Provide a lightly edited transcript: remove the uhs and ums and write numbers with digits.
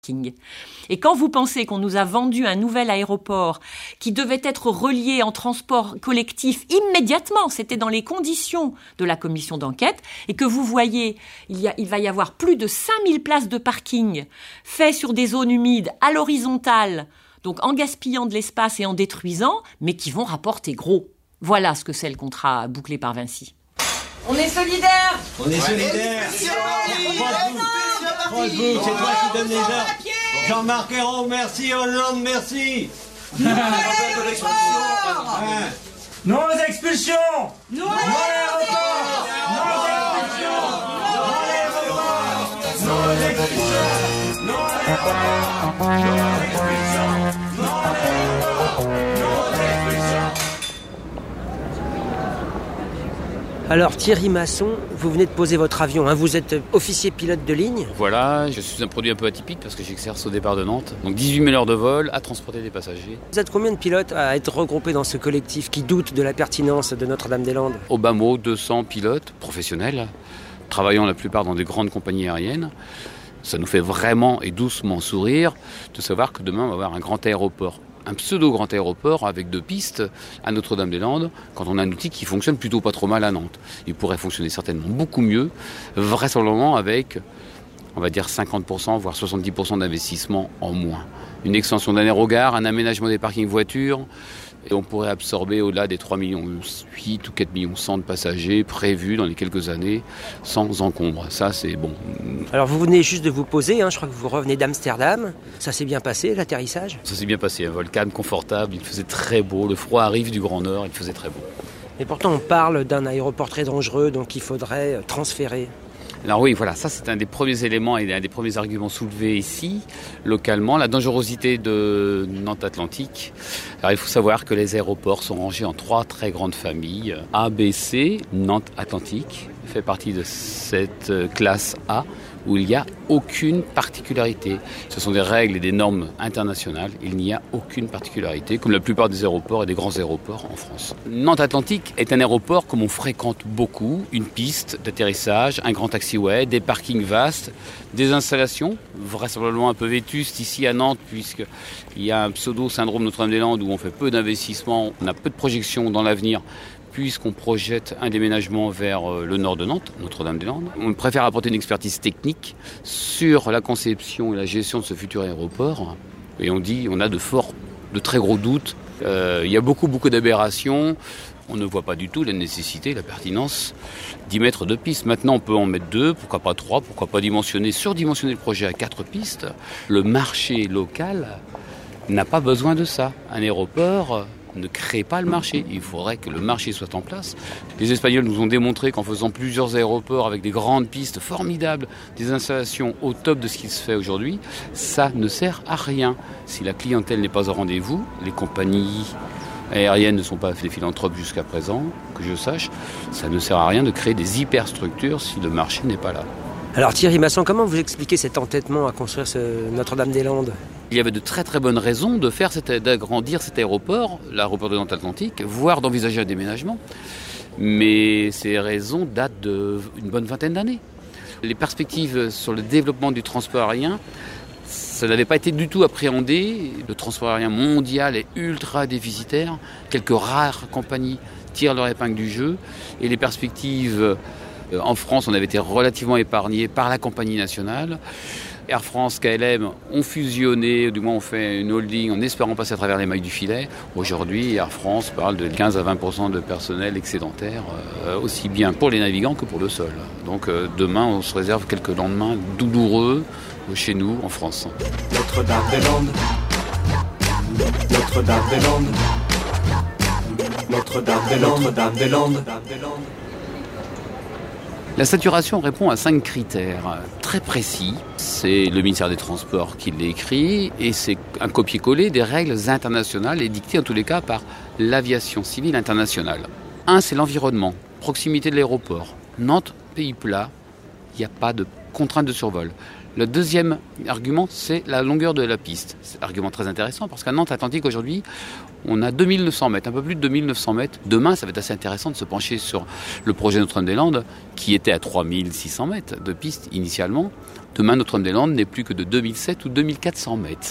Et quand vous pensez qu'on nous a vendu un nouvel aéroport qui devait être relié en transport collectif immédiatement, c'était dans les conditions de la commission d'enquête, et que vous voyez, il va y avoir plus de 5000 places de parking faites sur des zones humides à l'horizontale, donc en gaspillant de l'espace et en détruisant, mais qui vont rapporter gros. Voilà ce que c'est le contrat bouclé par Vinci. On est solidaires. On est solidaires. Franchement, c'est toi qui donnes les ordres. Jean-Marc Ayrault, merci. Hollande, merci. Non aux expulsions. Non à l'aéroport. Non aux expulsions. Non à l'aéroport. Non aux expulsions. Non à l'aéroport. Non aux expulsions. Non à l'aéroport. Non aux expulsions. Alors Thierry Masson, vous venez de poser votre avion, hein. Vous êtes officier pilote de ligne. Voilà, je suis un produit un peu atypique parce que j'exerce au départ de Nantes. Donc 18 000 heures de vol à transporter des passagers. Vous êtes combien de pilotes à être regroupés dans ce collectif qui doute de la pertinence de Notre-Dame-des-Landes ? Au bas mot, 200 pilotes professionnels, travaillant la plupart dans des grandes compagnies aériennes. Ça nous fait vraiment et doucement sourire de savoir que demain on va avoir un grand aéroport. Un pseudo-grand aéroport avec 2 pistes à Notre-Dame-des-Landes quand on a un outil qui fonctionne plutôt pas trop mal à Nantes. Il pourrait fonctionner certainement beaucoup mieux, vraisemblablement avec, on va dire 50%, voire 70% d'investissement en moins. Une extension d'un aérogare, un aménagement des parkings voitures, et on pourrait absorber au-delà des 3,8 millions ou 4,1 millions de passagers prévus dans les quelques années sans encombre. Ça, c'est bon. Alors vous venez juste de vous poser, hein, je crois que vous revenez d'Amsterdam. Ça s'est bien passé, l'atterrissage ? Ça s'est bien passé, un vol calme, confortable, il faisait très beau, le froid arrive du Grand Nord, il faisait très beau. Et pourtant on parle d'un aéroport très dangereux, donc il faudrait transférer. Alors oui, voilà, ça c'est un des premiers éléments et un des premiers arguments soulevés ici, localement, la dangerosité de Nantes Atlantique. Alors il faut savoir que les aéroports sont rangés en 3 très grandes familles. A, B, C, Nantes Atlantique fait partie de cette classe A où il n'y a aucune particularité. Ce sont des règles et des normes internationales. Il n'y a aucune particularité, comme la plupart des aéroports et des grands aéroports en France. Nantes Atlantique est un aéroport comme on fréquente beaucoup, une piste d'atterrissage, un grand taxiway, des parkings vastes, des installations, vraisemblablement un peu vétustes ici à Nantes, puisqu'il y a un pseudo-syndrome Notre-Dame-des-Landes où on fait peu d'investissements, on a peu de projections dans l'avenir, puisqu'on projette un déménagement vers le nord de Nantes, Notre-Dame-des-Landes. On préfère apporter une expertise technique sur la conception et la gestion de ce futur aéroport. Et on a de très gros doutes. Il y a beaucoup d'aberrations. On ne voit pas du tout la nécessité, la pertinence d'y mettre 2 pistes. Maintenant, on peut en mettre 2, pourquoi pas 3, pourquoi pas surdimensionner le projet à 4 pistes. Le marché local n'a pas besoin de ça. Un aéroport ne crée pas le marché. Il faudrait que le marché soit en place. Les Espagnols nous ont démontré qu'en faisant plusieurs aéroports avec des grandes pistes formidables, des installations au top de ce qui se fait aujourd'hui, ça ne sert à rien. Si la clientèle n'est pas au rendez-vous, les compagnies aériennes ne sont pas des philanthropes jusqu'à présent, que je sache, ça ne sert à rien de créer des hyperstructures si le marché n'est pas là. Alors Thierry Masson, comment vous expliquez cet entêtement à construire ce Notre-Dame-des-Landes ? Il y avait de très très bonnes raisons d'agrandir cet aéroport, l'aéroport de Nantes Atlantique, voire d'envisager un déménagement. Mais ces raisons datent d'une bonne vingtaine d'années. Les perspectives sur le développement du transport aérien, ça n'avait pas été du tout appréhendé. Le transport aérien mondial est ultra déficitaire. Quelques rares compagnies tirent leur épingle du jeu. Et les perspectives en France, on avait été relativement épargnés par la compagnie nationale. Air France, KLM ont fusionné, du moins ont fait une holding en espérant passer à travers les mailles du filet. Aujourd'hui, Air France parle de 15 à 20% de personnel excédentaire, aussi bien pour les navigants que pour le sol. Donc demain, on se réserve quelques lendemains douloureux chez nous, en France. Notre-Dame-des-Landes, Notre-Dame-des-Landes, Notre-Dame-des-Landes, Notre-Dame-des-Landes. La saturation répond à 5 critères très précis. C'est le ministère des Transports qui l'écrit et c'est un copier-coller des règles internationales édictées en tous les cas par l'aviation civile internationale. 1, c'est l'environnement, proximité de l'aéroport. Nantes, pays plat, il n'y a pas de contrainte de survol. Le deuxième argument, c'est la longueur de la piste. C'est un argument très intéressant parce qu'à Nantes Atlantique, aujourd'hui, on a 2900 mètres, un peu plus de 2900 mètres. Demain, ça va être assez intéressant de se pencher sur le projet Notre-Dame-des-Landes qui était à 3600 mètres de piste initialement. Demain, Notre-Dame-des-Landes n'est plus que de 2007 ou 2400 mètres.